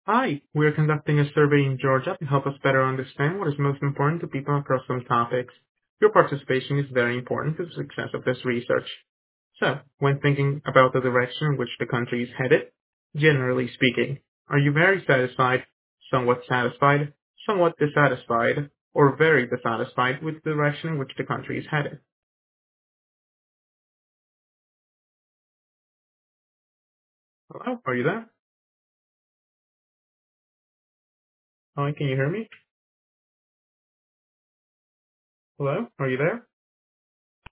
Hi, we're conducting a survey in Georgia to help us better understand what is most important to people across some topics. Your participation is very important to the success of this research. So, when thinking about the direction in which the country is headed, generally speaking, are you very satisfied, somewhat dissatisfied, or very dissatisfied with the direction in which the country is headed? Hello, are you there? Hi, can you hear me? Hello, are you there?